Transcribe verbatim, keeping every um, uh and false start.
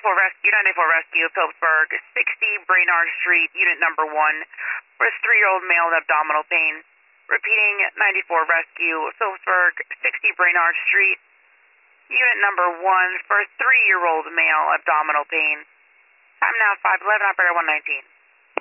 ninety-four Rescue, ninety-four Rescue, Phillipsburg, sixty Brainard Street, Unit number one, for a three-year-old male with abdominal pain. Repeating, ninety-four Rescue, Phillipsburg, sixty Brainard Street, Unit number one, for a three-year-old male, abdominal pain. Time now five eleven, operator one nineteen.